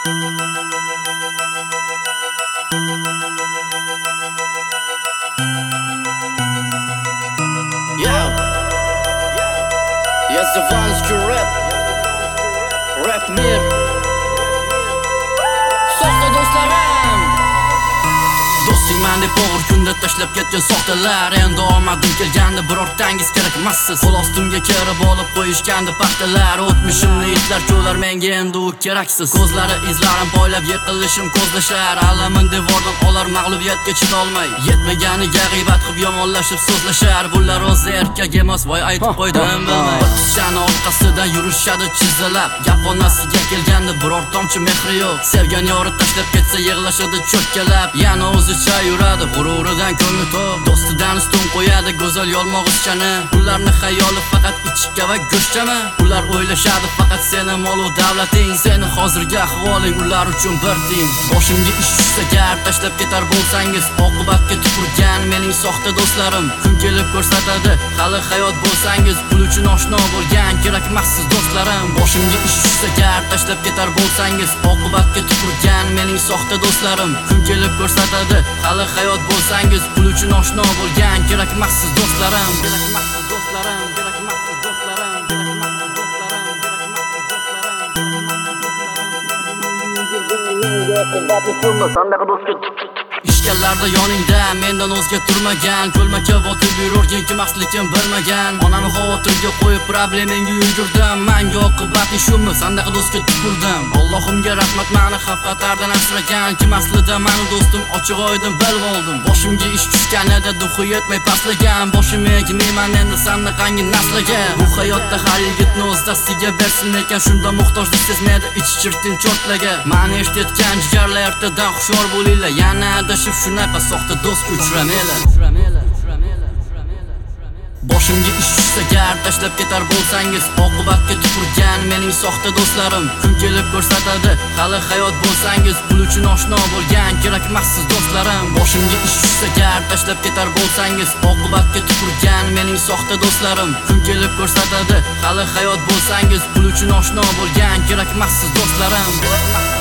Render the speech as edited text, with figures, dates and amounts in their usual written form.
Yes, the ones who rap mir. Soxta do'stlarim, do'stingman deb og'ir kunda tashlab ketgan soxtalar. Endi omadim kelganda birortangiz kerakmassiz. Qo'lostimga kirib olib qo'yishgandi paxtalar. O'tmishimni itlar cho'lar, menga endi u keraksiz. Ko'zlari izlarim poylab yiqilishim ko'zlashar. Alamin devordan olar mag'lubiyatga chidolmay. Yetmaganiga g'iybat qilib yomonlashib so'zlashar. Bular o'zi erkak emas, voy aytib qo'ydim bilmay. Qizchani orqasidan yurishadi chizilab. Gap onasiga kelganda biror tomchi mehri yo'q. Sevgan yori tashlab ketsa yig'lashadi cho'kkalab. Yana o'zicha yuradi, g'ururidan ko'ngli to'q. Do'stidan ustun qo'yadi go'zal yolmog'izchani. Ularni xayoli faqat ichikka va go'shtami? Ular o'ylashadi faqat seni mol va davlating. Seni hozirgi ahvoling ular uchun bir teng. Boshimga ish tushsa gar tashlab ketar bo'lsangiz, oqibatga tupurgan mening soxta do'stlarim. Kun kelib ko'rsatadi, hali hayot bo'lsangiz, pul uchun oshno bo'lgan kerakmassiz do'stlarim. Boshimga ish tushsa gar tashlab ketar bo'lsangiz, oqibatga tupurgan mening soxta do'stlarim. Kun kelib ko'rsatadi, hali hayot bo'lsangiz, pul uchun oshno bo'lgan kerakmassiz do'stlarim. Kerakmassiz do'stlarim, kerakmassiz do'stlarim, kerakmassiz do'stlarim, kerakmassiz do'stlarim. Ishkallarda yoningda mendan o'zga turmagan, ko'lmakka botib yururgin kimaslikim bilmagan. Onamni xavotirga qo'yib problemingga yugurdim. Menga oqibati shumi, sandaqa do'stga tupurdim. Allohimga rahmat, meni xavf xatardan asragan. Kim aslida meni do'stim, ochiq oydin bilib oldim. Boshimga ish tushganida duxu yetmay pastlagan. Boshimga egmayman endi sandaqangi nasliga. Bu hayotda har yigitni o'z dastiga bersin ekan, shunda muhtojlik sezmaydi ich chirtin chortlaga. Meni eshitgan jigarlar ertadan hushyor bo'linglar. Yana adashib shunaqa soxta do'stga uchramanglar. Boshimga ish tushsa gar tashlab ketar bo'lsangiz, oqibatga tupurgan mening soxta do'stlarim. Kun kelib ko'rsatadi, hali hayot bo'lsangiz, pul uchun oshno bo'lgan kerakmassiz do'stlarim. Boshimga ish tushsa gar tashlab ketar bo'lsangiz, oqibatga tupurgan mening soxta do'stlarim. Kun kelib ko'rsatadi, hali hayot bo'lsangiz, pul uchun oshno bo'lgan kerakmassiz do'stlarim.